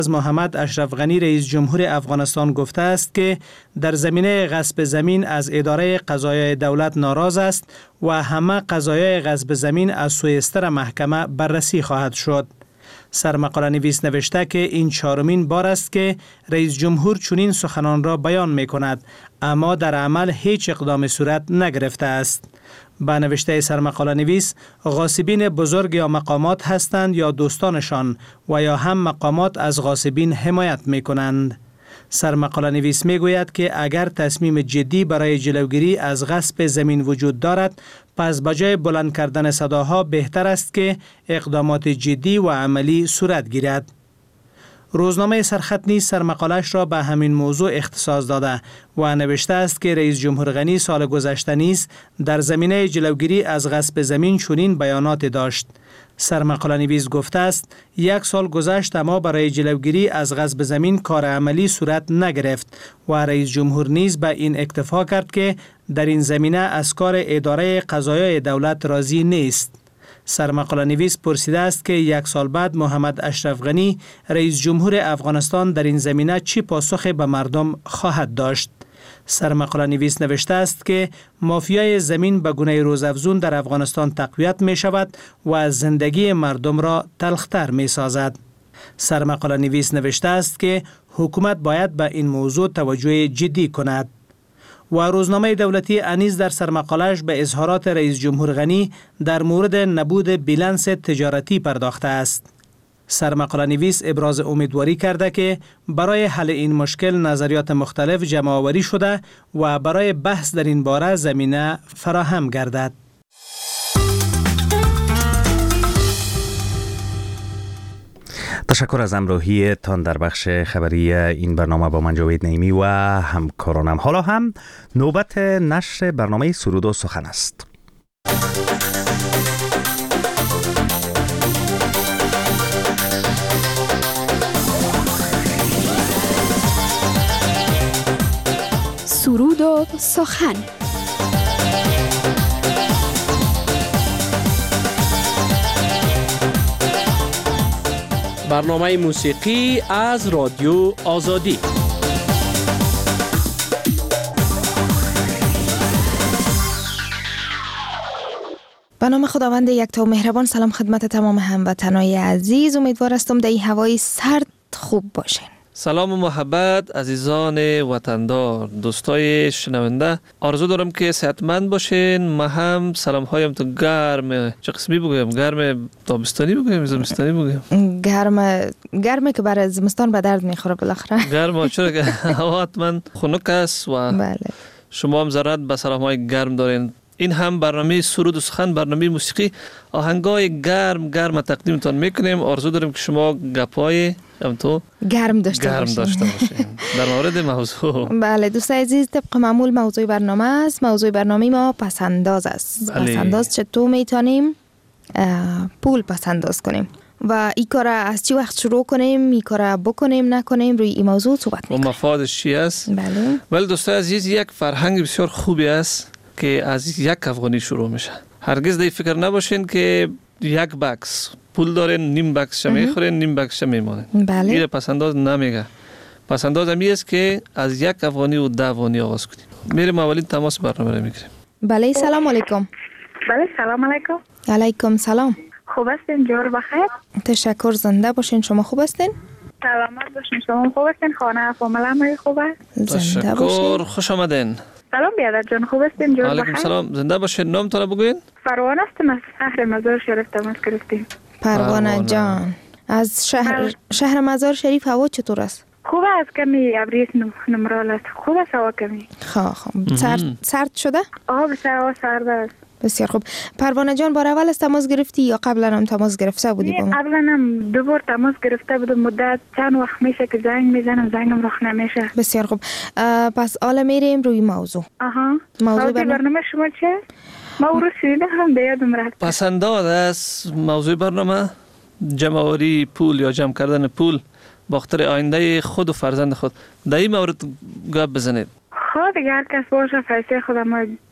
از محمد اشرف غنی رئیس جمهور افغانستان گفته است که در زمینه غصب زمین از اداره قضایای دولت ناراض است و همه قضایای غصب زمین از سوی محکمه بررسی خواهد شد. سرمقاله نویس نوشته که این چهارمین بار است که رئیس جمهور چنین سخنان را بیان می کند، اما در عمل هیچ اقدام صورت نگرفته است. با نوشته سرمقاله نویس، غاصبین بزرگ یا مقامات هستند یا دوستانشان و یا هم مقامات از غاصبین حمایت می کنند. سرمقاله نویس می گوید که اگر تصمیم جدی برای جلوگیری از غصب زمین وجود دارد، پس بجای بلند کردن صداها بهتر است که اقدامات جدی و عملی صورت گیرد. روزنامه سرخط نیز سرمقالش را به همین موضوع اختصاص داده و نوشته است که رئیس جمهور غنی سال گذشته نیز در زمینه جلوگیری از غصب زمین چنین بیانات داشت. سرمقاله نویس گفته است 1 سال گذشت اما برای جلوگیری از غصب زمین کار عملی صورت نگرفت و رئیس جمهور نیز به این اکتفا کرد که در این زمینه از کار اداره قضایای دولت راضی نیست. سرمقاله نویس پرسیده است که 1 سال بعد محمد اشرف غنی رئیس جمهور افغانستان در این زمینه چی پاسخ به مردم خواهد داشت. سرمقاله نویس نوشته است که مافیای زمین به گونه روزافزون در افغانستان تقویت می شود و زندگی مردم را تلختر می سازد. سرمقاله نویس نوشته است که حکومت باید به این موضوع توجه جدی کند. و روزنامه دولتی انیز در سرمقاله‌اش به اظهارات رئیس جمهور غنی در مورد نبود بیلانس تجارتی پرداخته است. سرمقاله نویس ابراز امیدواری کرده که برای حل این مشکل نظریات مختلف جمع آوری شده و برای بحث در این باره زمینه فراهم گردد. تشکر از همراهی تان در بخش خبری این برنامه با من جاوید نعیمی و همکارانم. حالا هم نوبت نشر برنامه سرود و سخن است. سرود و سخن. برنامه موسیقی از رادیو آزادی. به نام خداوند یکتا و مهربان. سلام خدمت تمام هموطنان عزیز. امیدوار هستم در این هوای سرد خوب باشین. سلام و محبت عزیزان وطندار، دوستای شنونده، آرزو دارم که صحتمند باشین. ما هم سلام هایم تو گرم، چه قسمی بگویم؟ گرم تابستانی بگویم؟ زمستانی بگویم؟ گرمه که برای زمستان به درد میخوره بالاخره. گرم، چرا که هوا حتما خنک است و بله. شما هم ضرورت به سلام های گرم دارین. این هم برنامه سرود و سخن، برنامه موسیقی، آهنگای گرم تقدیمتان میکنیم. آرزو داریم که شما گپای تو گرم داشته باشین در مورد موضوع. بله دوستای عزیز، طبق معمول موضوع برنامه است. موضوع برنامه ما پسنداز است. بله. پسنداز چطور میتونیم پول پسنداز کنیم و این کار از چی وقت شروع کنیم، این کار بکنیم نکنیم، روی این موضوع صحبت میکنیم. و مفادش چی است؟ بله. ولی دوستای عزیز، یک فرهنگ بسیار خوبی است که از 1 افغانی شروع میشه. هرگز دی فکر نباشین که 1 بکس پول دارین، نیم بکس میخورین، نیم بکس میمونین. بله. این پسنداز نمیگه. پسنداز همی است که از 1 افغانی و 10 افغانی آغاز کنیم. میریم اولین تماس برنامه رو میگیریم. بله سلام علیکم. بله سلام علیکم. علیکم سلام. خوب هستین؟ جور بخیر. تشکر، زنده باشین. شما خوب هستین؟ سلامت باشین. شما خوب هستین؟ خانه فامیل هم خوب است؟ زنده باشین. تشکر، خوش آمدین. سلام بیادر جان، خوب هستین؟ جور بخیر. علیکم سلام، زنده باشین. نامتون بگوین. پروانه هستم از شهر مزار شریف تماس گرفتیم. پروانه جان، از شهر مزار شریف هوا چطور است؟ خوب است، کمی ابریز نمرال است. خوب است هوا کمی. خب سرد شده؟ بسیار هوا سرد است. بسیار خوب. پروانه جان، بار اول از تماس گرفتی یا قبلا هم تماس گرفته بودی با ما؟ قبلا هم 2 بار تماس گرفته بودم. مدت چند وقت میشه که زنگ میزنم، زنگم رخ نمیشه. بسیار خوب. پس حالا میریم روی موضوع. موضوع برنامه شما چیه؟ ما او رو شنیده هم به یادم رفت. پسنداز است موضوع برنامه. جمع‌آوری پول یا جمع کردن پول با خاطر آینده خود و فرزند خود. در این مورد گپ بزنید. دیگه هر کس باشه پیسه خودم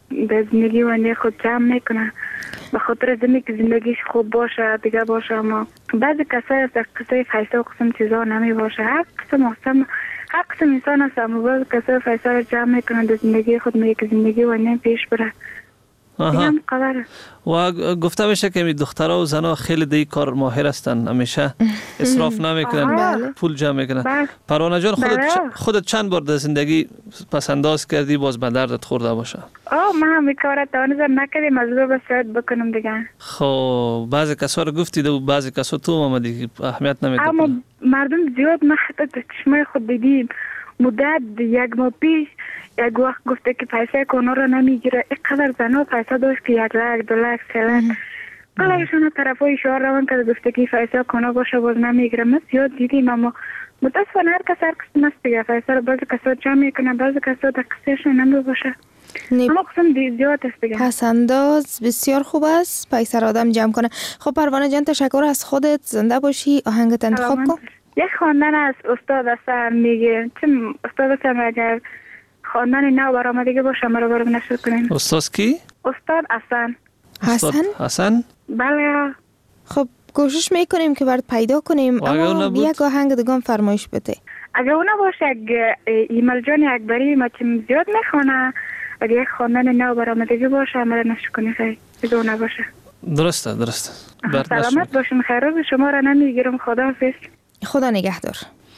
به زندگی و خود جمع میکنه به خاطر زمین که زندگیش خوب باشه دیگه باشه. اما بعضی کسایی از قصه پیسه و قسم چیزا نمی باشه. هر قسم انسان هست اما بعضی کسای پیسه رو جمع میکنه در زندگی خود میگه که زندگی و پیش بره. هم قدره. و گفته میشه که دخترها و زنها خیلی دی کار ماهر هستن، همیشه اسراف نمیکنن، پول جمع میکنن. پروانه جان خودت چند بار در زندگی پس انداز کردی باز به دردت خورده باشه؟ من هم کارا توانستم نکردم مجبور به شاید بکنم دیگه. خب بعضی کسا رو گفتید و بعضی کسا تو آمدی اهمیت نمیده. اما مردم زیاد ما حتی چشمای خود دیدیم مدت 1 ماه پیش یک وقت گفته که پیسه کانو رو نمیگیره. اینقدر زنها پیسه داشت که 1 لک 2 لک 3 لک قلعشون طرف های شعار روان کرده گفته که پیسه کانو باشه باز نمیگیره. ما زیاد دیدیم اما متاسفانه هر کس هر قسم است دیگه. پیسه رو بعضی کسا جمع میکنه بعضی کسا در قصهشون نمی باشه. اما قسم زیاد است دیگه. پس انداز بسیار خوب است پیسه رو آدم جمع کنه. خب پروانه جان تشکر از خودت، زنده باشی. آهنگت انتخاب کن. یک خواندن از استاد حسن میگه چون استاد حسن اگر خواندن نو برآمدگی باشه ما رو برام نشر کنین. استاد کی؟ استاد حسن. حسن؟ بله. خب کوشش میکنیم که برات پیدا کنیم اما یک آهنگ دیگه فرمایش بده. اگه اون باشه ایمال جان اکبری ما چیم زیاد میخونه اگه یک خواندن نو برآمدگی باشه ما رو نشر کنین خیلی اگه اون باشه. درسته. سلامت باشین. خیرات شما را نمیگیرم. خدا حافظ. خدا نگهدار.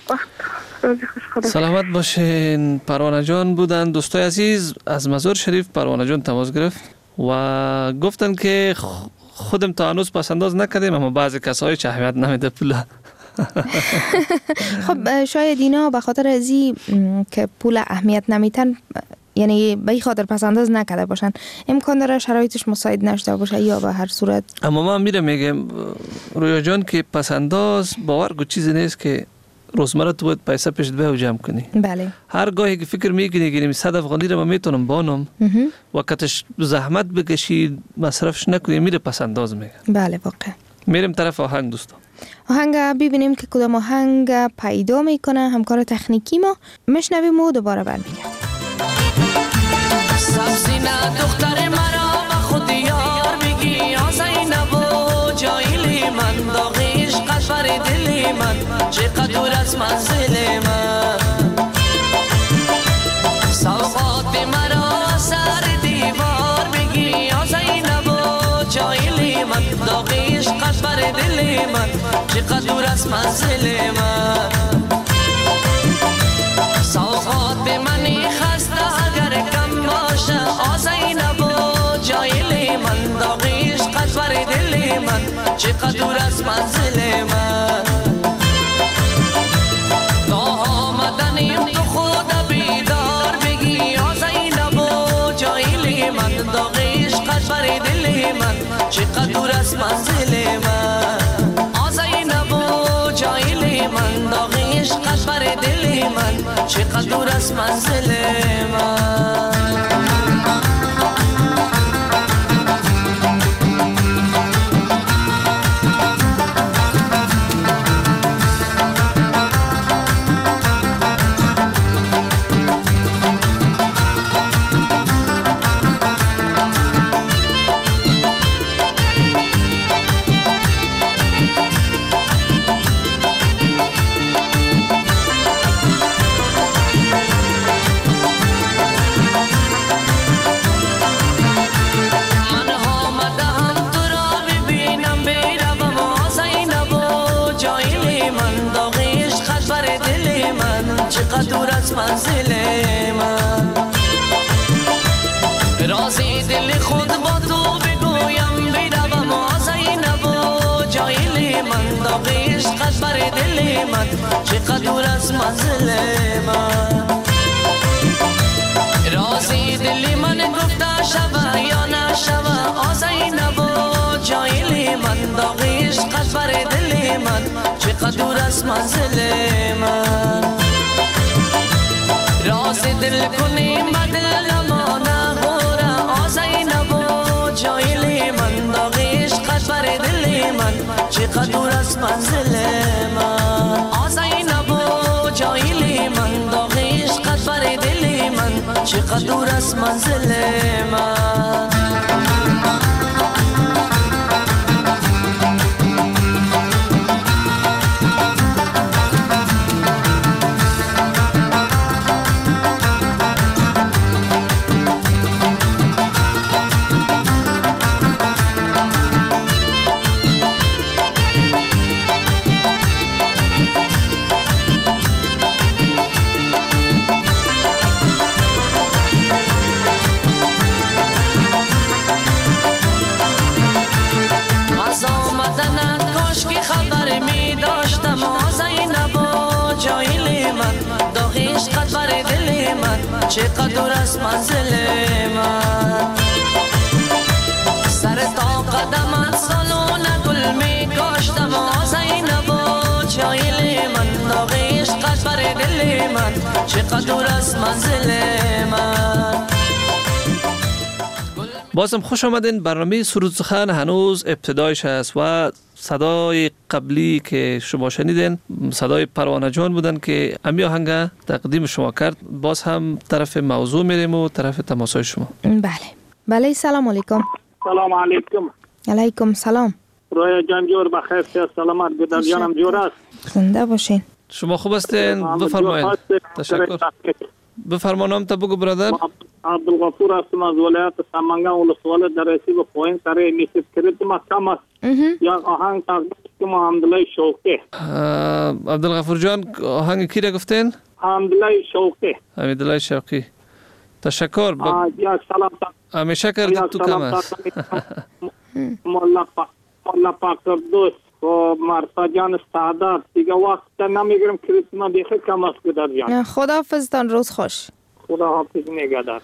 سلامت باشین. پروانه جان بودن دوستای عزیز از مزار شریف. پروانه جان تماس گرفت و گفتن که خودم تا هنوز پس انداز نکردیم اما بعضی کسایی چه اهمیت نمیده پول. خب شاید اینا به خاطر ازی که پول اهمیت نمیتن یعنی به این خاطر پس انداز نکرده باشن. امکان داره شرایطش مساعد نشده باشه یا به هر صورت. اما من میگم رویا جان که پس انداز باور چیزی نیست که روزمره تو باید پیسه پیشت به و جمع کنی. بله. هر گاهی که فکر میکنی که 100 افغانی رو من میتونم بانم وقتش زحمت بکشی مصرفش نکنی میره پس انداز میگه. بله واقعا. میریم طرف آهنگ دوستان. آهنگ ببینیم که کدام آهنگ پیدا میکنه همکار تکنیکی ما. میشنویم و دوباره برمیگردیم. سبزینه دختر مرا به خود یار بگی آزینب و جایلی من داغی عشقت بر دلی من چقدر دور از منزل من سوقات مرا سر دیوار بگی آزینب و جایلی من داغی عشقت بر دلی من چقدر دور از منزل من سوقات منی خسته اگر کم باشه آزینب و جایلی من داغی عشقت بر دلی من چقدر دور از منزل من تا آمدنیم تو خود بیدار بگی آزینب و جایلی من داغی عشقت بر دلی من چقدر دور از منزل من آزینب و جایلی من داغی عشقت بر دلی من چقدر دور از منزل من دور از منزل من رازی دل خود با تو بگویم بیروم آزینب و جایلی من داغی عشقت بر دل من چقدر دور از منزل من رازی دل من گفته شوه یا نشوه آزینب و جایلی من داغی عشقت بر دل من چقدر دور از منزل من راز دل کنیم بدل ما نهوره آزینب و جایلی من داغی عشقت بر دل من چقدر دور از منزل من آزینب و جایلی من داغی عشقت بر دل من چقدر دور است منزل من. چقدر دور است منزل من. سر تا قدمت سالون گل می کاشتم زینب و چایل من. داغ عشقت بر دل من چقدر دور است منزل من. بازم خوش آمدین. برنامه سرود سخن هنوز ابتدایش است و صدای قبلی که شما شنیدین صدای پروانه جان بودن که امی آهنگ تقدیم شما کرد. باز هم طرف موضوع میریم و طرف تماسای شما. بله سلام علیکم. سلام علیکم. علیکم سلام. رویا جان جور بخیر سلامت. گدر جانم جور است. زنده باشین. شما خوب هستین؟ بفرمایید. تشکر. بفرما نام تا بگو برادر. عبدالغفور هستم از ولایت سمنگان ولسوالی در رسیب پایین سر میسید کرد مکم است. یا آهنگ تقدیم که حمدالله شوقی. عبدالغفور جان آهنگ کی را گفتین؟ حمدالله شوقی. حمدالله شوقی. تشکر. یا سلام. همیشه کردید تو کم است. مولا پاکردوس و مرسا جان سعادت دیگه وقت نمیگرم کریسما دیگه کم است گدر جان. خداحافظتان. روز خوش. خداحافظ نگهدار.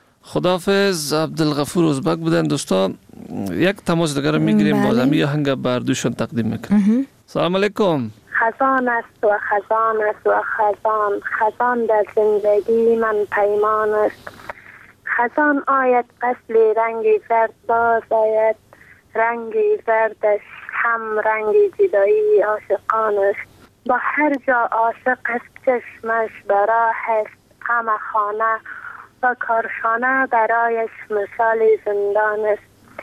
خداحافظ. عبدالغفور ازبک بودن دوستا. یک تماس دیگر میگیریم. باز همی آهنگ بر دوشون تقدیم میکنم. سلام علیکم. خزان است و خزان است و خزان، خزان در زندگی من پیمان است. خزان آید قسل رنگی زرد باز آید، رنگی زردش هم رنگی جدایی عاشقان است. با هر جا عاشق است چشمش براه است، همه خانه و کارخانه برایش مثال زندان است.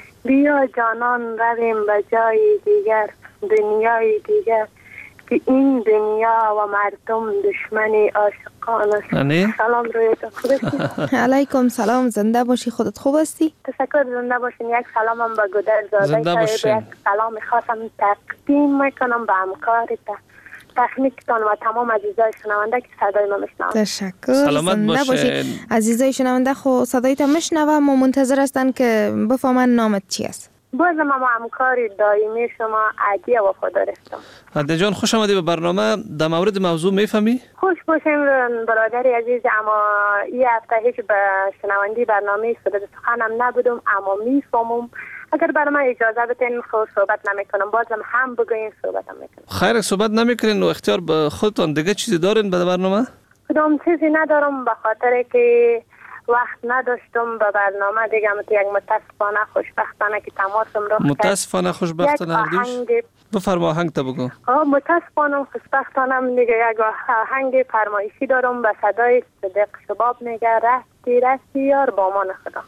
بیا جانان رویم به جای دیگر، دنیای دیگر، که این دنیا و مردم دشمنی عاشقان است. سلام روی تو خوب هستی؟ علیکم سلام. زنده باشی. خودت خوب هستی؟ تشکر. زنده باشین. یک سلامم به گودر زاده صاحب، یک سلام خاصم تقدیم میکنم به همکارت تکنیکتان و تمام عزیزای شنونده که صدای ما میشنون. تشکر. سلامت باشین. عزیزای شنونده خو صدایت میشنوم و منتظر هستن که بفهمن نامت چی است. باز ما همکاری دائمی شما عادی وفادار هستم. عادی جان خوش آمدی به برنامه. در مورد موضوع میفهمی؟ خوش باشیم برادر عزیز. اما این هفته هیچ به شنوندی برنامه سرود سخنم نبودم، اما میفهمم. اگر برای من اجازه بدین خود صحبت نمیکنم، بازم هم بگوین صحبتم میکنم. خیر صحبت نمیکنین و اختیار به خودتان. دیگه چیزی دارین به برنامه؟ کدام چیزی ندارم، به خاطر که وقت نداشتم به برنامه دیگه. یک متاسفانه خوشبختانه که تماسم رو متاسفانه خوشبختانه هردوش. بفرما آهنگ تا بگو. متاسفانه خوشبختانه دیگه یک آهنگ فرمایشی دارم به صدای صدق شباب میگه رفتی یار با ما نخدا.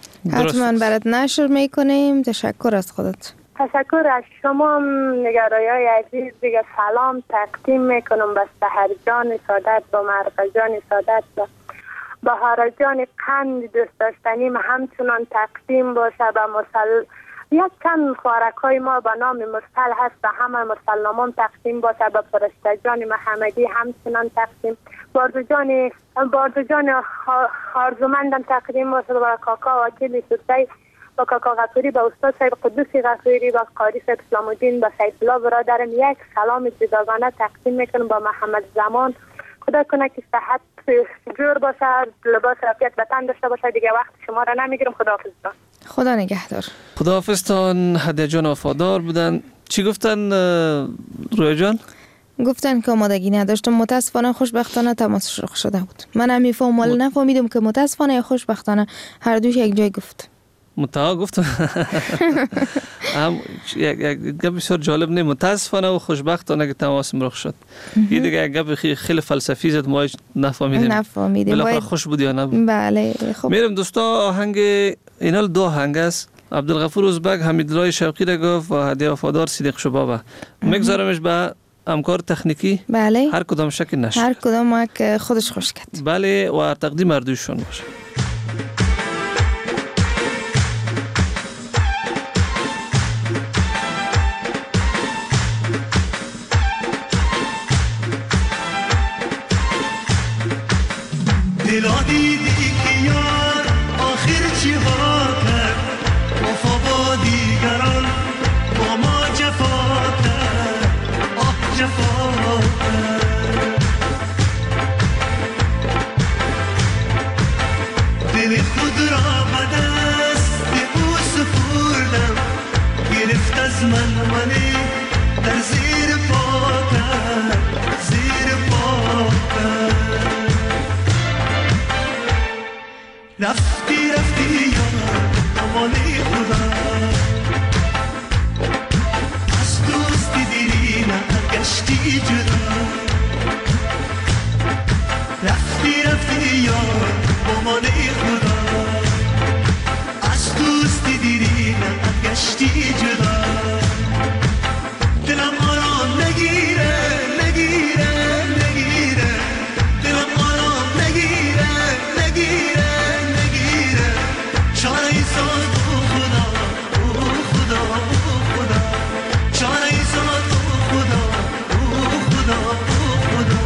حتما برات نشر میکنیم. تشکر از خودت. تشکر از شما نگرایای عزیز. دیگه سلام تقدیم میکنم به سحر جان سعادت، با مرغ جان سعادت، بهار جان قند دوست داشتنیم همچنان تقدیم باشه به یک چند خوارکای ما به نام مرسل هست، به همه مرسل نامان تقدیم باشه. به فرشته جان محمدی همچنان تقدیم. باردو جان خارزومندم تقدیم باشه به کاکا وکیل سوسی، با کاکا غفوری، با استاد صاحب قدوسی غفوری، با قاری صاحب اسلام الدین، با سید الله برادرم یک سلام جداگانه تقدیم میکنم. با محمد زمان خدا کنه که صحت جور باشه، لباس رفیت به تن داشته باشه. دیگه وقت شما را نمیگیرم. خداحافظتان. خدا نگهدار. خداحافظتان. هدیه جان وفادار بودن. چی گفتن رویا جان؟ گفتن که آمادگی نداشتم. متاسفانه خوشبختانه تماسش رخ شده بود. من هم میفهم ولی نفهمیدم که متاسفانه یا خوشبختانه هر دوش یک جای گفت. متها گفتم هم یک گپ بسیار جالب نه، متاسفانه و خوشبختانه که تماسم رخ شد. این دیگه یک گپ خیلی فلسفی زد، ما نفهمیدیم بالاخره خوش بود یا نبود. بله خب میرم دوستا، آهنگ اینال دو آهنگ است. عبدالغفور ازبک حمیدالله شوقی را گفت و هدیه وفادار صدیق شبابه. میگذارمش به همکار تکنیکی. بله هر کدام شک نشه، هر کدام که خودش خوش کرد. بله و تقدیم اردوشون باشه. دلا دیدی که یار آخر چی ها کرد، وفا با دیگران با ما جفا کرد، آه جفا کرد. دل خود را به دست او سپردم، گرفت از من در زیر پا کرد، زیر پا کرد. رفتی رفتی یا امانی خدا، از دوستی دیری نگشتی جدا. رفتی رفتی یا امانی خدا، از دوستی دیری نگشتی جدا. دلم آرام نگیره نگیره نگیره، دلم آرام نگیره نگیره. چاره ساد او خدا او خدا او خدا، چاره ساد او خدا او خدا او خدا.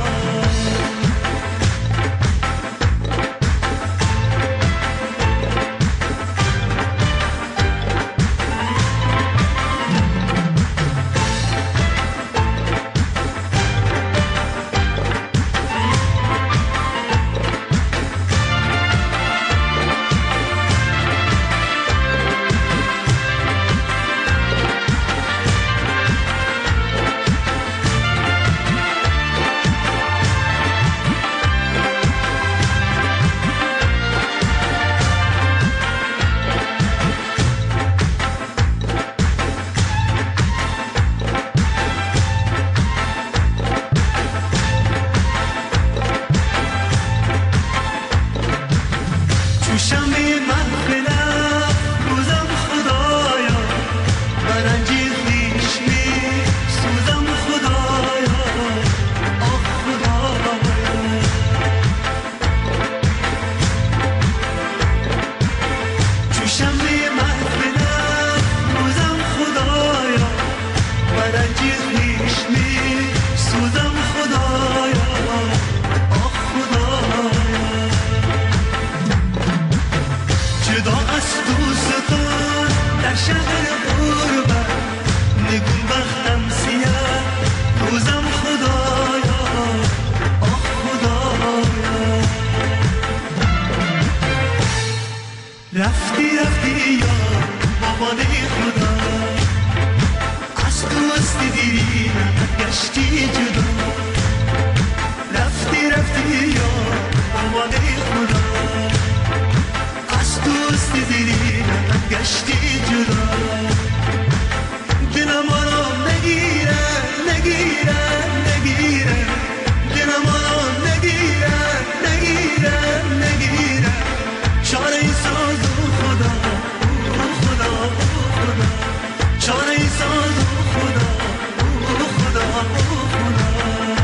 رفتی رفتی یا مامانی خدا، از دوستی دیری نگشتی جدا. رفتی رفتی یا مامانی خدا، از دوستی دیری نگشتی جدا. دلم آرام نگیره نگیره نگیره، دلم آرام نگیره نگیره نگیره. چاره ای ساز او خدا او خدا او خدا، چاره ای ساز او خدا او خدا او خدا.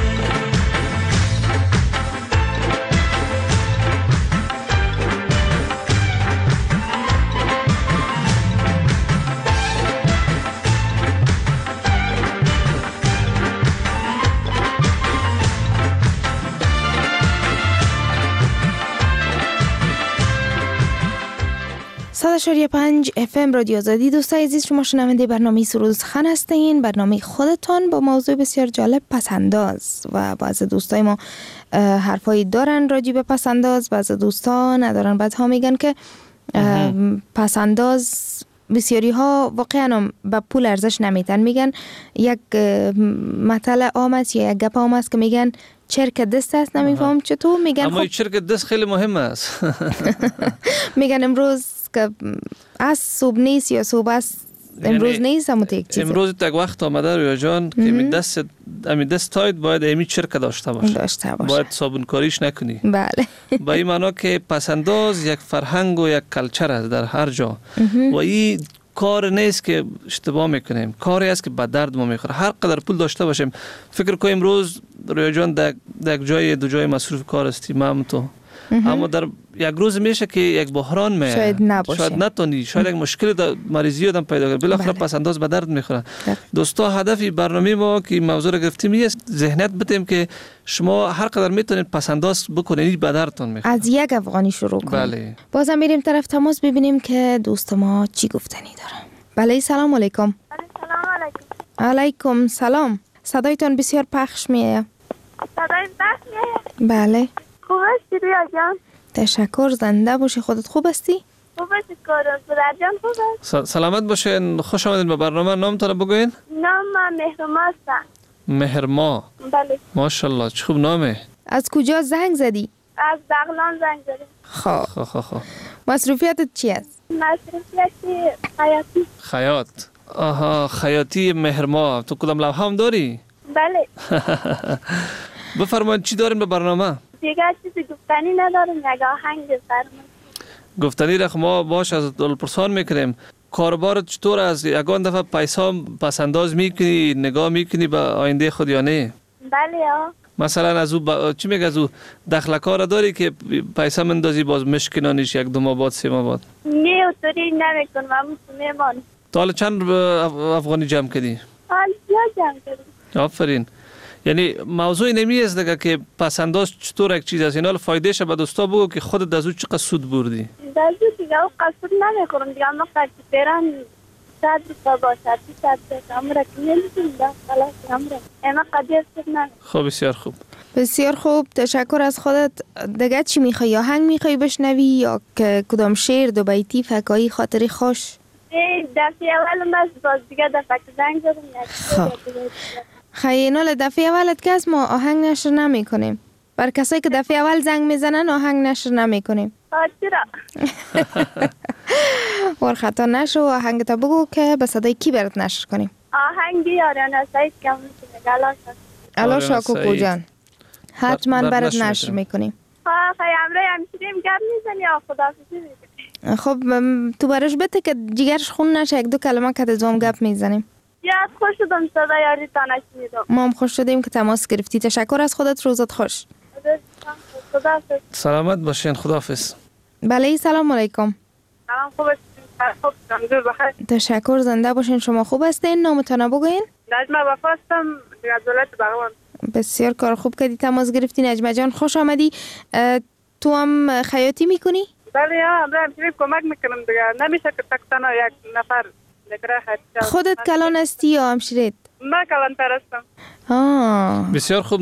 صد 5 FM رادیو آزادی. دوستای عزیز، شما شنونده برنامه سرود سخن هستین، برنامه خودتان با موضوع بسیار جالب پسنداز. و بعضی دوستای ما حرفایی دارن راجع به پسنداز، بعضی دوستا ندارن. بعدها میگن که پسنداز بسیاری ها واقعا به پول ارزش نمیدن. میگن یک مثل عام است یا یک گپ عام است که میگن چرک دست است. نمیفهم چطور میگن. اما چرک دست خیلی مهم است. میگن امروز که از صبح نیست یا صبح است امروز نیست همون یک چیزه. امروز یک وقت آمده رویا جان که امی دست تایت باید امی چرک داشته باشه. باید صابونکاریش نکنی. بله. با این معنا که پسنداز یک فرهنگ و یک کلچر است در هر جا و این کار نیست که اشتباه میکنیم، کاری است که به درد ما میخوره. هر قدر پول داشته باشیم، فکر کنیم امروز رویا جان در یک جای دو جای مصروف کار هستیم هم تو، اما در یک روز میشه که یک بحران میاد، شاید نباشه، شاید نتونی، شاید یک مشکل مریضی آدم پیدا کنه، بالاخره پس انداز به درد میخوره. دوستا هدف برنامه ما که موضوع رو گرفتیم است ذهنیت بدیم که شما هر قدر میتونید پس انداز بکنید به دردتون میخوره. از یک افغانی شروع کنیم. بله. بازم میریم طرف تماس ببینیم که دوست ما چی گفتنی داره. بله سلام علیکم. سلام علیکم. علیکم سلام. صدایتان بسیار پخش میه. صدای پخش میه؟ بله. خوب هستی ریا جان؟ تشکر، زنده باشی. خودت خوب هستی؟ خوب هستی کارم. پدر جان خوب است؟ سلامت باشین. خوش آمدین به برنامه. نامتون رو بگوین؟ نام من مهرما هستم. مهرما. بله. ماشاءالله چه خوب نامه. از کجا زنگ زدی؟ از بغلان زنگ زدم. خب. مصروفیتت چی است؟ مصروفیت خیاطی. خیاط. آها، خیاطی مهرما. تو کدام لوحه هم داری؟ بله. بفرمایید چی دارین به برنامه؟ دیگه چیزی گفتنی نداریم، یک آهنگ بفرمایید. گفتنی را ما باش از دلپرسان میکنیم. کاربارت چطور است؟ یگان دفعه پیسا پسنداز میکنی، نگاه میکنی به آینده خود یا نه؟ بله ها. مثلا از او چی میگه، از او دخلکار داری که پیسا مندازی باز مشکنانیش یک دو ماه بعد سه ماه بعد؟ نه اوطوری نمیکنم، همون میمان. تا حالا چند افغانی جمع کردی؟ حال زیاد جمع کردی. آفرین. یعنی موضوع نمی است دیگه که پسنداز چطور یک چیز است. یعنی حالا فایدهش به دوستا بگو که خودت از او چقدر سود بردی. از او دیگه او قصد نمیکنم دیگه، اما قصد پیران 100 تا باشد 100 تا امره که نمیتونم خلاص امره اما قدیر سود نمی. خب بسیار خوب. بسیار خوب، تشکر از خودت. دیگه چی میخوای؟ آهنگ میخوای بشنوی یا که کدام شعر دو بیتی فکایی خاطری خوش؟ دفعه اول من باز دیگه دفعه که زنگ زدم. خیلی دفعه اولت که از ما آهنگ نشر نمی کنیم. بر کسایی که دفعه اول زنگ میزنن آهنگ نشر نمی کنیم. چرا؟ ورخطا نشو، آهنگ تا بگو که به صدای کی برات نشر کنیم. آهنگی آریانا سعید که میتونه الا شاکو جان حتما برات نشر میکنیم. خیلی امره همشیریم گرد میزنی یا خداحافظی میکنی؟ خب تو برش بده که جیگرش خون نشه، یک دو کلمه که دوم گپ میزنیم. یاد خوش شدم صدای یاریتان شنیدم. ما هم خوش شدیم که تماس گرفتی. تشکر از خودت، روزت خوش. خداحافظ. سلامت باشین. خداحافظ. بله سلام علیکم. سلام، خوب هستین؟ تشکر، زنده باشین. شما خوب هستین؟ نامتان بگوین؟ نجمه وفا هستم از ولایت بغلان. بسیار کار خوب کردی تماس گرفتی نجمه جان، خوش آمدی. تو هم خیاطی میکنی؟ بله یا امره همچنین کمک میکنم دیگه، نمیشه که تک تنها یک نفر نگره خیاطی. خودت کلان هستی یا همشیرت؟ من کلان تر هستم. بسیار خوب.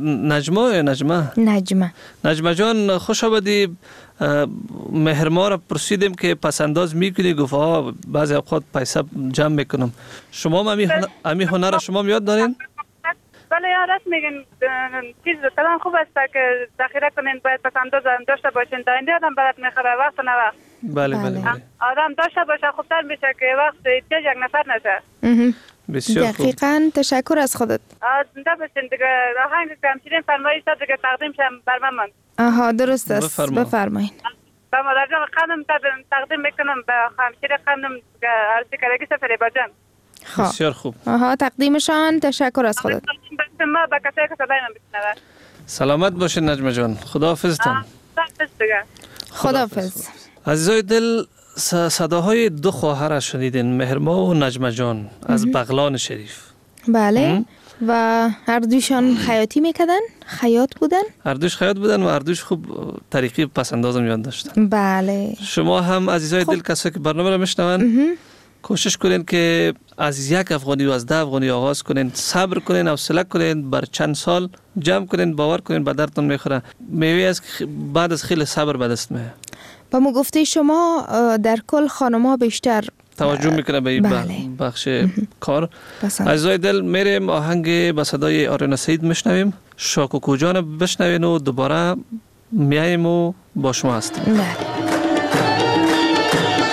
نجمه جان خوش آمدی. مهرما را پرسیدیم که پسنداز میکنی، گفت ها بعضی اوقات پیسه جمع میکنم. شما امی هنر شما یاد دارین؟ بله یا راست میگن. چیز کلان خوب است که ذخیره کنین، باید پسنداز داشته باشین. تا اینجا آدم برات میخوره وقت نه وقت. بله. آدم داشته باشه خوبتر میشه که وقت احتیاج یک نفر نشه. بسیار خوب. دقیقاً. تشکر از خودت. زنده باشین دیگه. آهنگ که همچنین فرمایید تا دیگه تقدیم شم بر من. آها درست است. بفرمایید. با مادر جان خانم تقدیم میکنم به همشیر خانم عرضی کردگی سفری باجان. بسیار خوب. آها تقدیمشان. تشکر از خودت. ما با کسایی که صدای من بشنوه. سلامت باشین نجمه جان. خداحافظتان. خداحافظ. عزیزای دل، صداهای دو خواهر شنیدین، مهرما و نجمه جان از بغلان شریف. بله. و هر دوشان خیاطی میکردن؟ خیاط بودن؟ هر دوش خیاط بودن و هر دوش خوب طریقی پسندازم یاد داشتن. بله. شما هم عزیزای دل، کسایی که برنامه را میشنون، کوشش کنین که از یک افغانی و از 10 افغانی آغاز کنین، صبر کنین، حوصله کنین، بر چند سال جمع کنین، باور کنین به دردتون میخوره. میوه است که بعد از خیلی صبر به دست میاد. با ما گفته شما در کل خانم‌ها بیشتر توجه میکنه به این بخش کار. عزیزای دل، میریم آهنگ با صدای آریانا سعید میشنویم. شاکو جان بشنوین و دوباره میایم و با شما هستیم.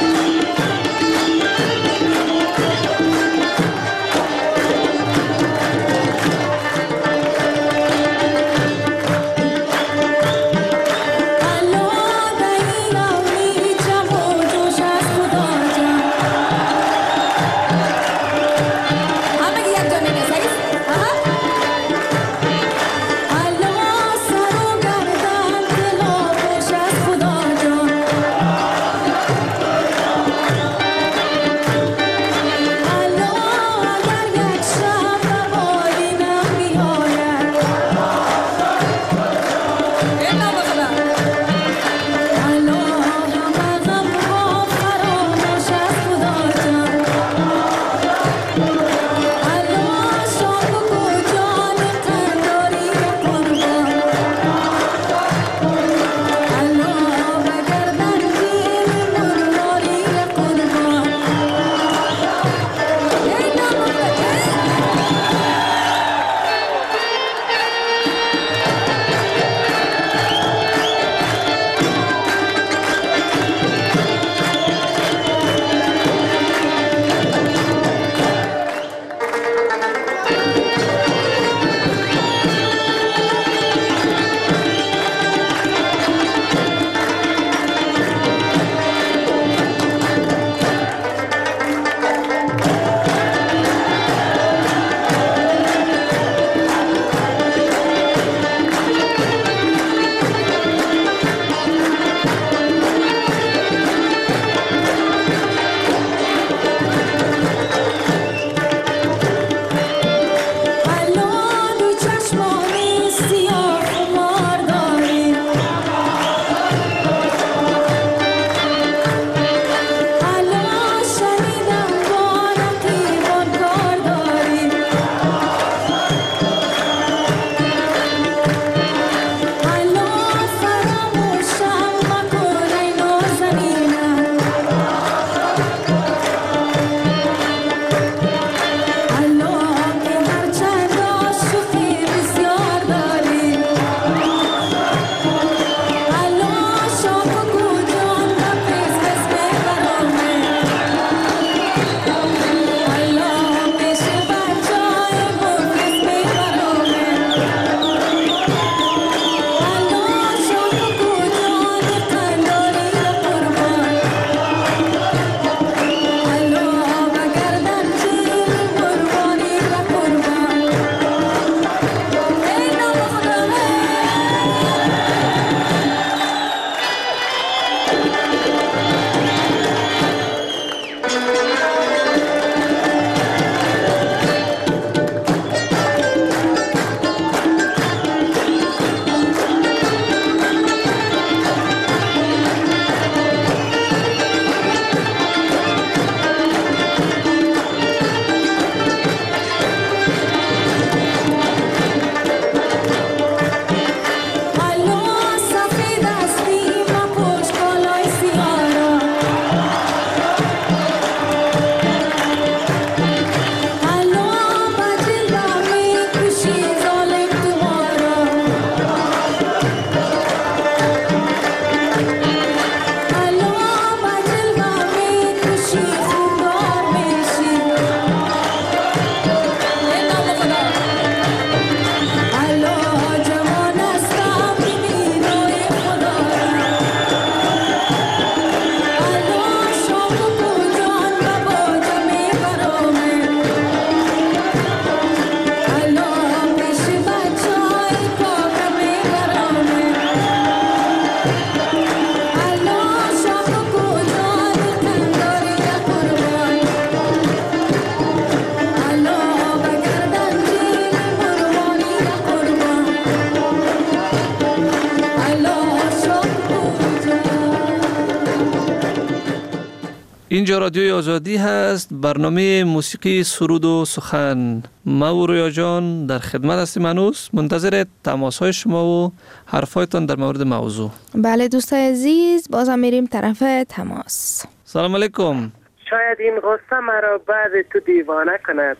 اینجا رادیوی آزادی هست، برنامه موسیقی سرود و سخن. ما و رویا جان در خدمت هستیم. هنوز منتظر تماس های شما و حرفایتان در مورد موضوع. بله دوستای عزیز، بازم میریم طرف تماس. سلام علیکم. شاید این غصه مرا بعد تو دیوانه کند.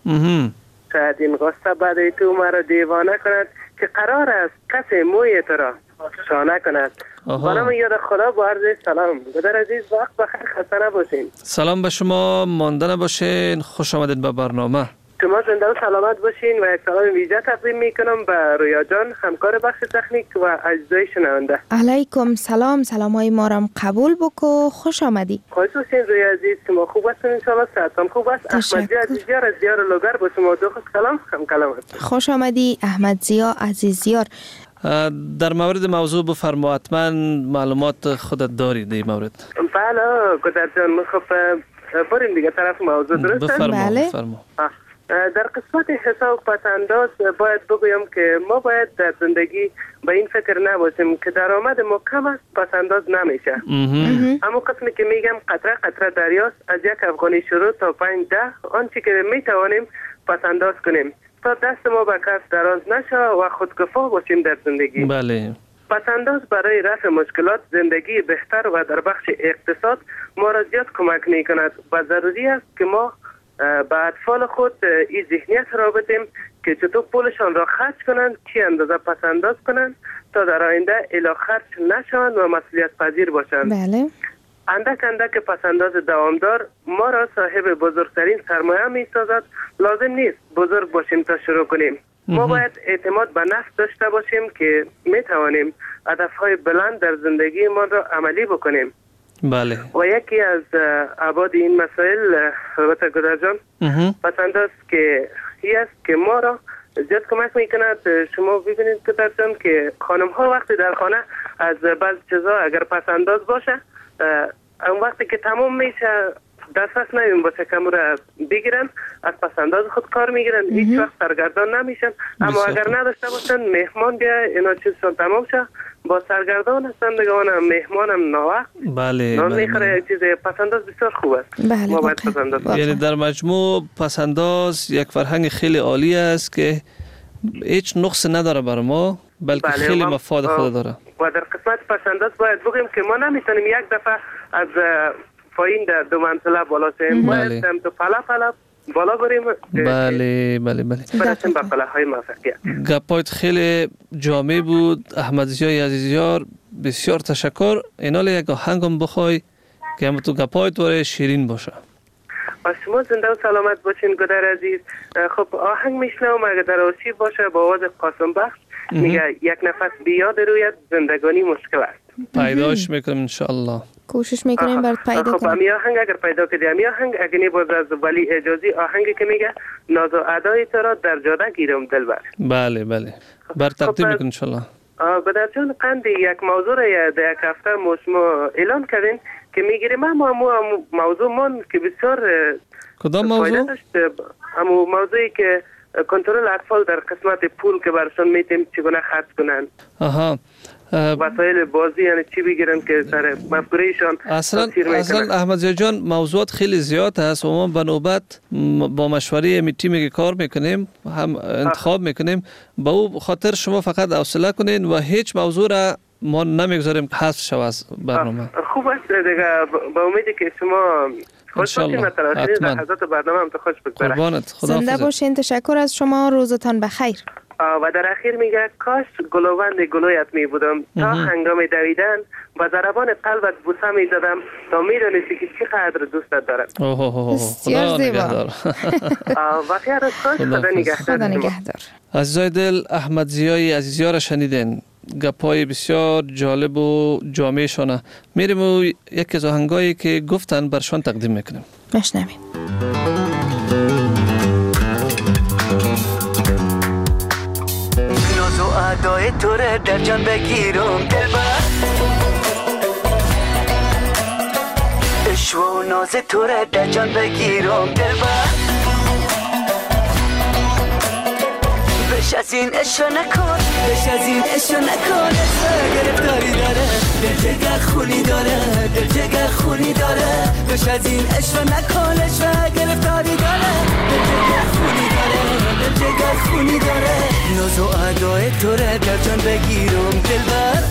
شاید این غصه بعد تو مرا دیوانه کند که قرار است کسی موی تو را شانه کند. بانم یاد خدا با عرض سلام. گدر عزیز وقت بخیر، خسته نباشین. سلام به شما، مانده نباشین، خوش آمدید به برنامه. شما زنده و سلامت باشین و یک سلام ویژه تقدیم میکنم به رویا جان، همکار بخش تکنیک و اجزای شنونده. علیکم سلام، سلامای ما را قبول بکو. خوش آمدی. خوش باشین رویا عزیز، شما خوب هستین؟ انشالله صحتتان خوب است. احمد زیا عزیزیار از دیار لوگر با شما دو خود کلام هم کلام هست. خوش آمدی احمد زیا عزیزیار. در مورد موضوع بفرما، حتما معلومات خودت دارید این مورد. بله گدر جان، خب بریم دیگه طرف موضوع. درسته؟ بفرما. در قسمت حساب پسنداز باید بگویم که ما باید در زندگی به این فکر نباشیم که درآمد ما کم است پسنداز نمیشه. اما قسمی که میگم قطره قطره دریاست، از یک افغانی شروع تا 5-10 آنچه که میتوانیم پسنداز کنیم تا دست ما به کس دراز نشه و خودکفا باشیم در زندگی. بله. پسنداز برای رفع مشکلات زندگی بهتر و در بخش اقتصاد ما را زیاد کمک میکند و ضروری است که ما به اطفال خود این ذهنیت را بدیم که چطور پولشان را خرج کنند، چی اندازه پسنداز کنند تا در آینده الا خرج نشوند و مسئولیت پذیر باشند. بله. اندک اندک پسنداز دوامدار ما را صاحب بزرگترین سرمایه می سازد. لازم نیست بزرگ باشیم تا شروع کنیم. ما باید اعتماد به نفس داشته باشیم که می توانیم هدفهای بلند در زندگی ما را عملی بکنیم. بله. و یکی از ابعاد این مسائل البته گدر جان پسنداز که هی است که ما را زیاد کمک میکند. شما ببینید گدر جان که خانم ها وقتی در خانه از بعض چیزا اگر پسنداز باشه، اون وقتی که تمام میشه دسترس نمیم باشه که را بگیرن، از پسنداز خود کار میگیرن، هیچ وقت سرگردان نمیشن. اما اگر نداشته باشن مهمان بیا اینا چیزشون تمام شه با سرگردان هستن دیگه، اونم مهمانم ناوقت نان میخوره. یک چیز پسنداز بسیار خوب است. ما باید پسنداز یعنی در مجموع پسنداز یک فرهنگ خیلی عالی است که هیچ نقص نداره بر ما، بلکه خیلی مفاد خود داره. و در قسمت پسنداز باید بگیم که ما نمیتونیم یک دفعه از پایین در 2 منزله بالا شیم. باید تو پلا بالا بریم. بله. برسیم به پلاهای موفقیت. گپایت خیلی جامع بود احمد زیای عزیزیار، بسیار تشکر. اینال یک آهنگم بخوای که هم تو گپایت وره شیرین باشه. و شما زنده و سلامت باشین گدر عزیز. خب آهنگ میشنم اگه در آشی باشه با آواز قاسم بخش. میگه یک نفس بیاد رویت زندگانی مشکل است. پیداش میکنم انشاءالله. کوشش میکنیم برات پیدا کنیم. خب امی آهنگ اگر پیدا کردی امی آهنگ اگه نیباز از ولی اجازی آهنگی که میگه ناز و ادای تو را در جاده گیرم دلبر. بله بر تقدیم میکنم انشاءالله. بدر جان قند یک موضوع را در یک هفته شما اعلان کردین که میگیریم. اما موضوع من که بسیار کدام موضوع؟ اما موضوعی که کنترل اطفال در قسمت پول که برشون میتیم چگونه خرج کنن. وسایل بازی یعنی چی بگیرن که سر مفکورهشان اصلا احمد زیا جان موضوعات خیلی زیاد هست و ما به نوبت با مشوره تیمی که کار میکنیم هم انتخاب میکنیم. با او خاطر شما فقط حوصله کنین و هیچ موضوع را ما نمیگذاریم حذف شود از برنامه. خوب است دیگه، با امیدی که شما خوش باشین و تلاشین در حضرت برنامه هم تو خوش بگذره. زنده باشین. تشکر از شما، روزتان بخیر. و در اخیر میگه کاش گلوبند گلویت می بودم تا هنگام دویدن با ضربان قلبت بوسه می زدم تا میدانستی که چقدر دوستت دارم. بسیار زیبا. و خیر از کاش. خدا نگهدار. عزیزای دل، احمد زیای عزیزیار شنیدین. گپای بسیار جالب و جامع شانه. میریم و یکی از آهنگایی که گفتن برشان تقدیم میکنیم. بشنویم. ادای تو را در جان بگیرم دلبر، عشق و ناز تو را در جان بگیرم دلبر، بش از این عشق نکن، بش از این عشق نکن، گرفتاری داره دل جگر خونی داره، دل جگر خونی داره، بش از این عشق نکنش و گرفتاری داره. دل جگر خونی داره، دل جگر خونی داره، ناز و ادای تو را در جان بگیرم دلبر.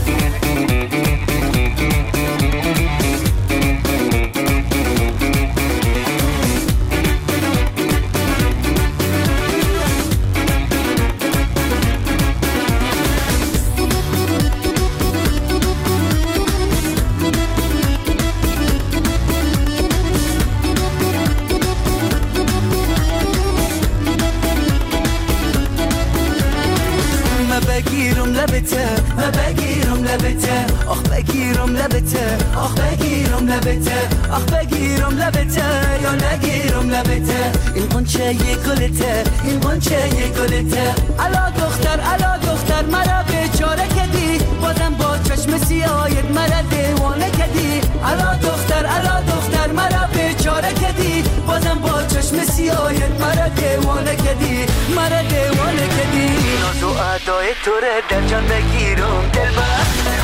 بگیرم لبته، ما بگیرم لبته، آخ بگیرم لبته، آخ بگیرم لبته، آخ بگیرم لبته یا نگیرم لبته. این قنچه یه گلته، این قنچه یه گلته. الا دختر مرا بیچاره کدی، بازم با چشم سیاهت مرا دیوانه کدی. الا دختر مرا بیچاره کدی، بازم با چشم سیاهت مرا دیوانه کدی، مرا دیوانه کدی. ناز و ادای تو را در جان بگیرم دلبر.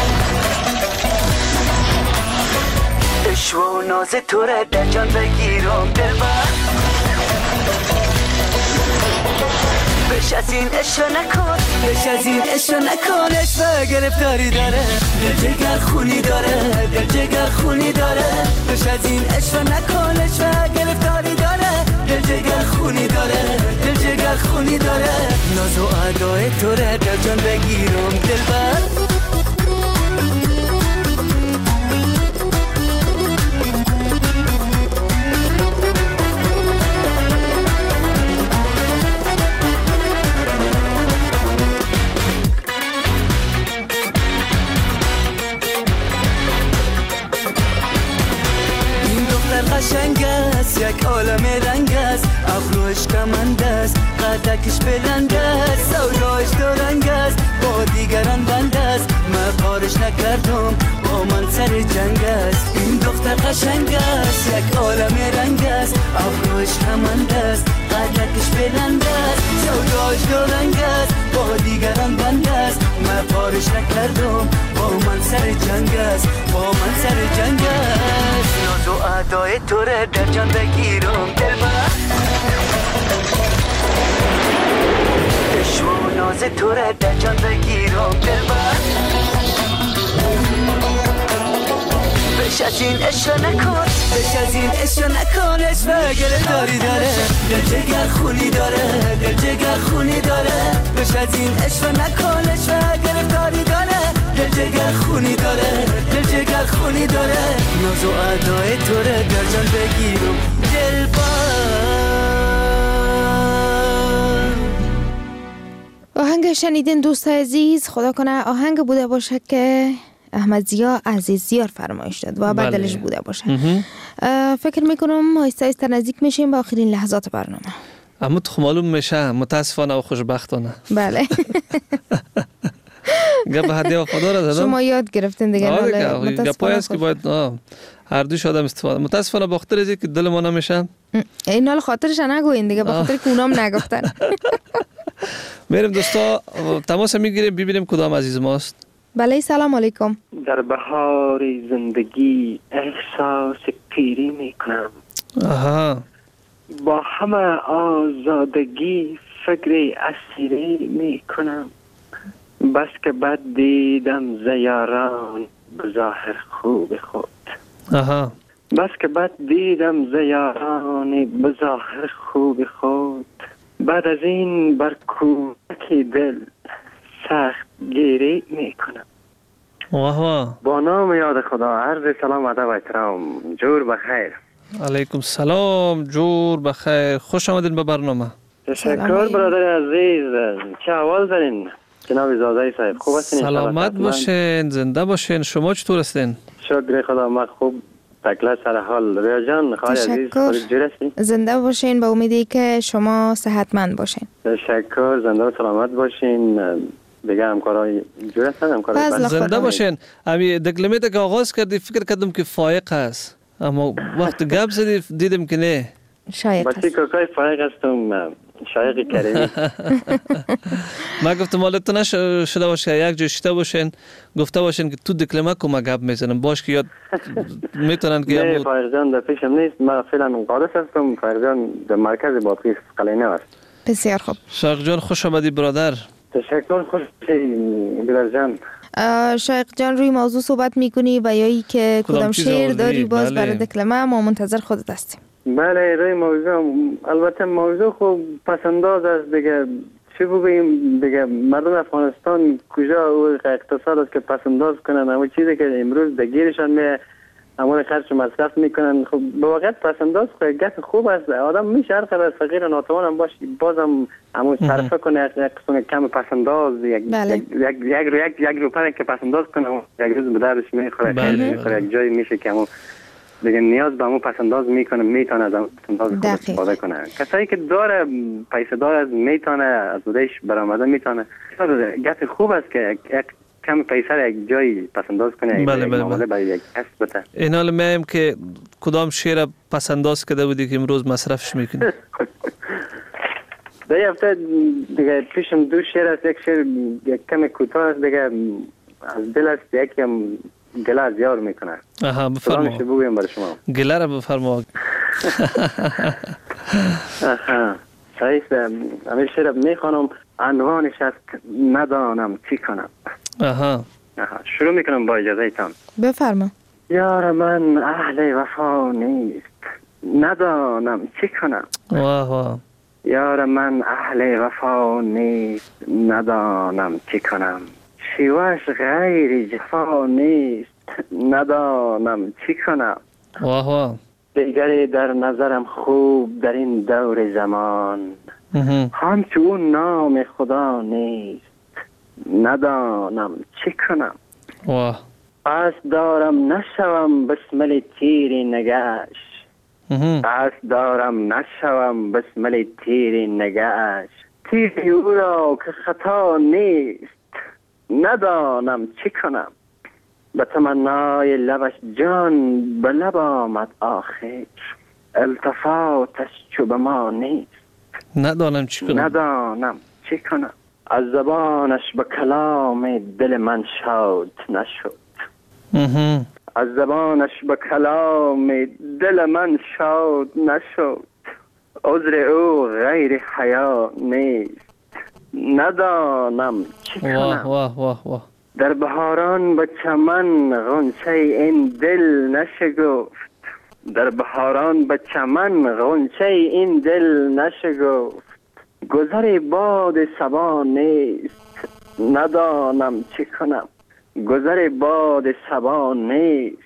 عشق و ناز تو را در جان بگیرم دلبر. بش از این عشق نکن، بش از این عشق نکن، عشق گرفتاری داره، دل جگر خونی داره، دل جگر خونی داره، بش از این عشق نکن، عشق گرفتاری داره، دل جگر خونی داره، دل جگر خونی داره، ناز و ادای تو را در جان بگیرم دلبر. قشنگ است، یک عالم رنگ است، ابروش کمند است، قدکش بلند است، سودایش دو رنگ است، با دیگران بند است، من کارش نکردم، با من سر جنگ است. این دختر قشنگ است، یک عالم رنگ است، ابروش کمند است، قدکش بلند است، سودایش دو رنگ است، با دیگران بند است، من کارش نکردم، با من سر جنگ است، با من سر جنگ است. ناز و ادای تو را در جان بگیرم دلبر. عشق و ناز تو را در جان بگیرم دلبر. بش از این عشق نکن، بش از این عشق نکن، عشق گرفتاری داره، دل جگر خونی داره، دل جگر خونی داره، بش از این عشق نکن، عشق گرفتاری داره، دل جگر خونی داره، دل جگر خونی داره، ناز و ادای تو را در جان بگیرم دلبر. آهنگ شنیدین دوست عزیز، خدا کنه آهنگ بوده باشه که احمد ضیا عزیزیار فرمایش داد و بعد دلش بوده باشه. فکر میکنم آهسته آهسته نزدیک میشیم به آخرین لحظات برنامه. اما تو معلوم میشه متاسفانه و خوشبختانه. بله. گپ هدیه وفادار زدم. شما یاد گرفتین دیگه. گپایی است که باید هر دوش آدم استفاده. متاسفانه به خاطر اینکه دل ما نمیشه. این حال خاطرش نگوین دیگه، به خاطر که اونام نگفتن. میریم دوستا تماس میگیریم ببینیم کدام عزیز ماست. بله سلام علیکم. در بهار زندگی احساس پیری میکنم. با همه آزادگی فکر اسیری میکنم. بس که بد دیدم زیاران بظاهر خوب خود. بس که بد دیدم زیاران بظاهر خوب خود. بعد از این بر کودک دل سخت گیری میکنم. با نام یاد خدا عرض سلام ادب و احترام. جور بخیر. علیکم سلام، جور بخیر. خوش آمدین به برنامه. تشکر برادر عزیز. چه احوال دارین جناب زادایی صاحب؟ خوب هستین؟ سلامت باشین، زنده باشین. شما چطور هستین؟ شکر خدا ما خوب. تکلا سر حال. ریا جان خواهر عزیز خودت جور هستی؟ زنده باشین، با امیدی که شما صحتمند باشین. تشکر. زنده و سلامت باشین. دیگه همکارای جور هستن؟ همکارای زنده باشین. امی دکلمیت که آغاز کردی فکر کردم که فایق است، اما وقت گپ زدی دیدم که نه. شایق است. بسی که فایق هستم شایق کریمی. ما گفتم مالتون شده باشه یک جای شده باشین گفته باشین که تو دکلمه کمک گپ میزنم باش که یاد میتونن که نه فایق جان در پیشم نیست. ما فعلا قادس هستم. فایق جان در مرکز بادغیس قلعه نو است. بسیار خوب. شایق جان خوش آمدی برادر. تشکر. خوش برادر جان. شایق جان روی موضوع صحبت میکنی و یا ای که کدام شعر داری باز برای دکلمه ما منتظر خودت هستیم. بله روی موضوع البته موضوع خوب پسنداز است دیگه. چی بگوییم دیگه مردم افغانستان کجا او اقتصاد است که پسنداز کنن اما چیزی که امروز دگیرشان می همون خرج مصرف میکنن. خب به واقعیت پسنداز گپ خوب است. آدم میشه هر قدر فقیر و ناتوان هم باشه بازم همون صرفه کنه یک قسم کم پسنداز یک روپه که پسنداز کنه یک روز به دردش میخوره. یک جایی میشه که همون دیگه نیاز به همون پسنداز میکنه میتونه از همون پسنداز خود استفاده کنه. کسایی که داره پیسه دار از میتونه از بودش برآمده میتونه. گپ خوب است که یک کم پیسه یک جایی پسنداز کنه. بله. برای یک کسب بده. این حال میم که کدام شعر پسنداز کرده بودی که امروز مصرفش میکنی؟ در هفته دیگه پیشم دو شعر است. یک شعر یک کم کوتاه است دیگه از دل است. یکی هم گله از یار میکنه. آها بفرما. بگویم برای شما. گله را بفرما. صحیح همین شعر میخوانم. عنوانش است ندانم چی کنم. شروع میکنم با اجازه تان. بفرما. یار من اهل وفا نیست ندانم چی کنم. واه. یار من اهل وفا نیست ندانم چی کنم. شیوهش غیر جفا نیست ندانم چی کنم. واه. دیگری در نظرم خوب در این دور زمان همچون اون نام خدا نیست ندانم چی کنم. واه. پس دارم نشوم بسمل تیری نگاش. پس دارم نشوم بسمل تیری نگاش. تیری او را که خطا نیست ندانم چی کنم. به تمنای لبش جان به لب آمد آخر. التفاتش چو به ما نیست ندانم چی کنم. ندانم چی کنم. از زبانش به کلام دل من شاد نشد. از زبانش به کلام دل من شاد نشد. عذر او غیر حیا نیست ندانم چی کنم. واه. در بهاران به چمن غنچه این دل نشگفت. در بهاران به چمن غنچه این دل نشگفت. گذر باد صبا نیست ندانم چی کنم. گذر باد صبا نیست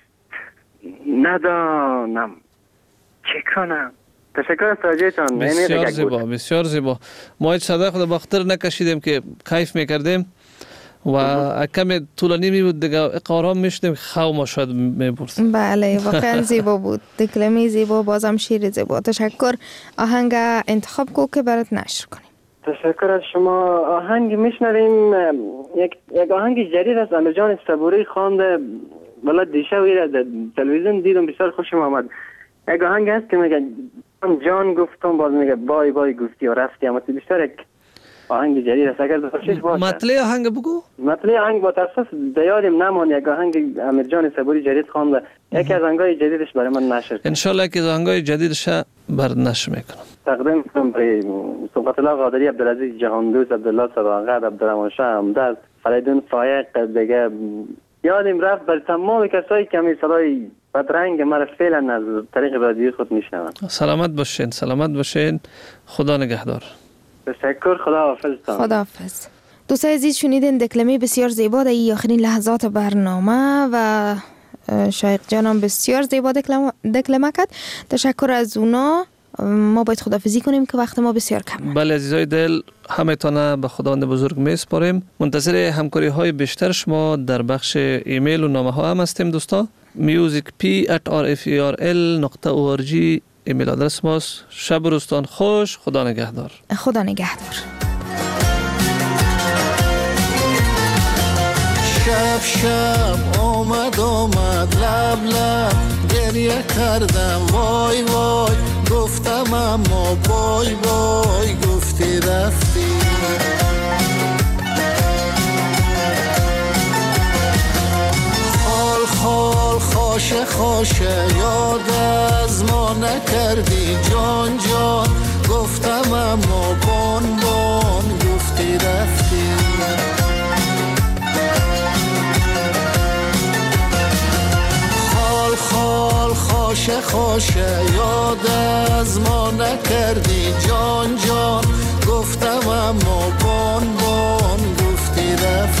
ندانم چی کنم. تشکر از توجهتان. بسیار زیبا. ما هیچ صدا خود باختر نکشیدیم که کیف میکردیم و کم طولانی می بود دیگه اقارام میشدیم خو ما شاید میبرد. بله واقعا زیبا بود. دکلمه زیبا بازم شعر زیبا. تشکر. آهنگ انتخاب کو که برات نشر کنیم. تشکر از شما. آهنگ میشنویم. یک آهنگ جدید از امیرجان صبوری خوانده. والا دیشب در تلویزیون دیدم بسیار خوشم آمد. یک آهنگ هست که میگه جان گفتم باز میگه بای بای گفتی و رفتی. اما بیشتر یک آهنگ جدید است. اگر دوستش باشه مطلع آهنگ بگو. مطلع آهنگ با تاسف دیادم نمان. یک آهنگ امیرجان صبوری جدید خوانده. یکی از آهنگای جدیدش برای من نشر کنه. ان شاء الله که از آهنگای جدیدش بر نشر میکنم. تقدیم کنم برای صحبت الله قادری، عبدالعزیز جهاندوست، عبدالله صداقت، عبدالرحمن شاه همدرد، فریدون فایق دیگه. یادم رفت بر تمام کسایی که می صدای بدرنگ مرا فعلا از طریق رادیو خود میشنوند. سلامت باشین. خدا نگهدار. تشکر. خداحافظ. خداحافظ. دوستای عزیز شنیدین دکلمه بسیار زیبا در آخرین لحظات برنامه و شایق جانم بسیار زیبا دکلمه کرد. تشکر از اونا. ما باید خداحافظی کنیم که وقت ما بسیار کم. بله عزیزای دل، همه تانه به خداوند بزرگ میسپاریم. منتظر همکاری های بیشتر شما در بخش ایمیل و نامه ها هم هستیم دوستا. musicp@rferl.org ایمیل آدرس ماست. شب و روزتان خوش. خدا نگهدار. خدا نگهدار. شب شب آمد لب لب گریه کردم وای وای گفتم اما بای بای گفتی رفتی خال خال خاشه خاشه یاد از ما نکردی جان جان گفتم اما بان بان گفتی رفتی خال خال خاشه خاشه یاد از ما نکردی جان جان گفتم اما بان بان گفتی رفتی